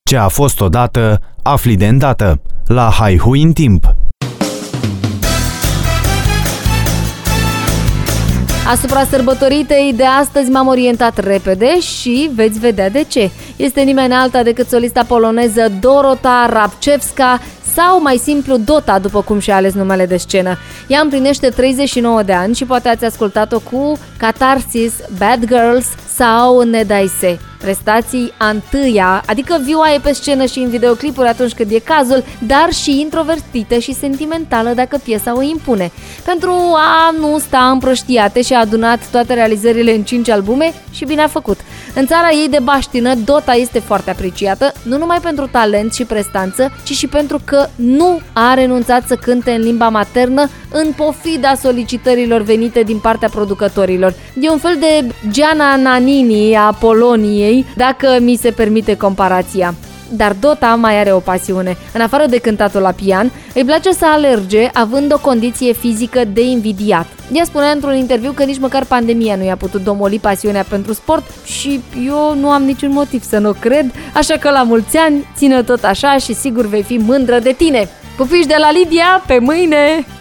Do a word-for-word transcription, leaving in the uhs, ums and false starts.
Ce a fost odată, afli de îndată. La Haihui în timp. Asupra sărbătoritei de astăzi m-am orientat repede și veți vedea de ce. Este nimeni alta decât solista poloneză Dorota Rabczewska, sau mai simplu Dota, după cum și-a ales numele de scenă. Ea împlinește treizeci și nouă de ani și poate ați ascultat-o cu Catharsis, Bad Girls sau Nedaise. Prestații a întâia, adică vioaie pe scenă și în videoclipuri atunci când e cazul, dar și introvertită și sentimentală dacă piesa o impune. Pentru a nu sta împrăștiate și a adunat toate realizările în cinci albume și bine a făcut. În țara ei de baștină, Dota este foarte apreciată, nu numai pentru talent și prestanță, ci și pentru că nu a renunțat să cânte în limba maternă în pofida solicitărilor venite din partea producătorilor. E un fel de Gianna Nannini a Poloniei, dacă mi se permite comparația. Dar Dota mai are o pasiune. În afară de cântatul la pian, îi place să alerge, având o condiție fizică de invidiat. Ea spunea într-un interviu că nici măcar pandemia nu i-a putut domoli pasiunea pentru sport și eu nu am niciun motiv să nu cred, așa că la mulți ani, ține tot așa și sigur vei fi mândră de tine. Pupici de la Lidia, pe mâine!